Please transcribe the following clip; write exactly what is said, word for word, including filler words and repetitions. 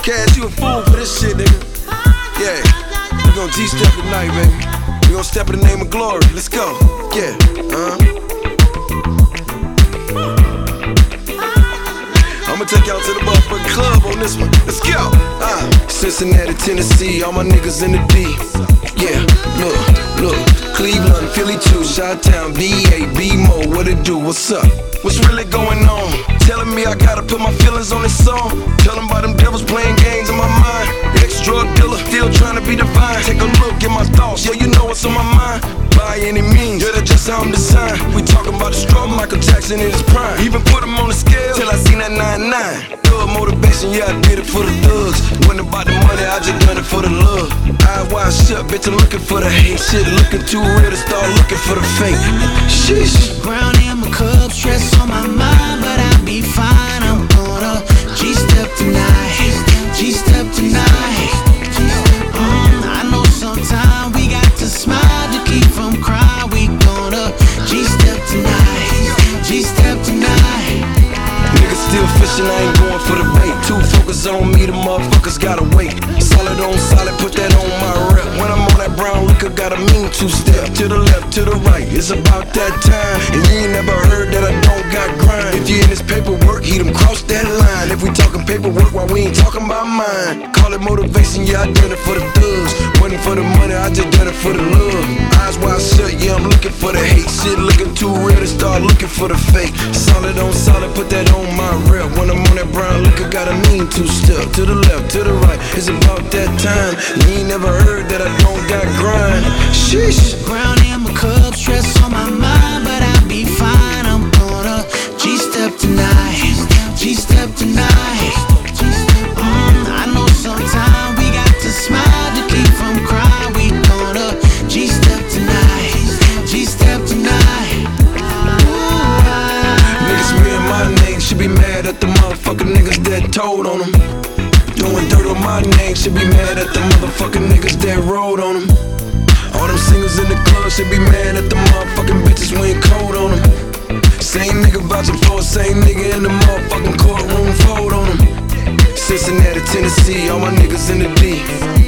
Cash, you a fool for this shit, nigga. Yeah, we gon' G-step tonight, baby. We gon' step in the name of glory. Let's go. Yeah, uh-huh. I'ma take y'all to the motherfucking club on this one. Let's go. Uh, Cincinnati, Tennessee, all my niggas in the D. Yeah, look, look. Cleveland, Philly too, Chi-Town, B A, B-Mo, what it do? What's up? What's really going on? Telling me I gotta put my feelings on this song. Tell them about them devils playing games in my mind. Ex-drug dealer, still trying to be divine. Take a look at my thoughts, yeah, you know what's on my mind. By any means, yeah, that's just how I'm designed. We talking about the struggle, Michael Jackson in his prime. Even put him on the scale till I seen that nine nine. Thug motivation, yeah, I did it for the thugs. Wasn't about the money, I just done it for the love. Eyes wide shut, bitch, I'm looking for the hate. Shit looking too real to start looking for the fake. Sheesh. Ground in my cup, stress on my mind, but I'll be fine. I'm gonna G-step tonight, G-step tonight. Mm, I know sometimes we got to smile to keep from crying. We gonna G-step tonight, G-step tonight. Niggas still fishing, I ain't going for the bait. Too focused on me, the motherfuckers gotta wait. Solid on solid, put that on my rep. When I'm on that brown liquor, got a mean two-step. To the left, to the right, it's about that time. And you ain't never heard that I don't got grind. If you in this paperwork, he done crossed that line. If we talking paperwork, why we ain't talking about mine? Call it motivation, yeah, I done it for the thugs. Wasn't for the money, I just done it for the love. Eyes wide shut, yeah, I'm looking for the hate. Shit looking too real to start looking for the fake. Solid on solid, put that on my rep. When I'm on that brown liquor, got a mean two-step. To the left, to the right, it's about that time. You ain't never heard that I don't got grind. Sheesh. Ground in my cup, stress on my mind, but I'll be fine. I'm gonna G-step tonight, G-step tonight. Mm, I know sometimes we got to smile to keep from crying. We gonna G-step tonight, G-step tonight. Ooh, I... Niggas reading my name should be mad at the motherfucking niggas that told on them. Doing dirt on my name should be mad at the motherfucking niggas that rode on them. All them singers in the club should be mad at the motherfucking bitches went cold on them. Same nigga vouching for, same nigga in the motherfucking courtroom fold on them. Cincinnati, Tennessee, all my niggas in the D.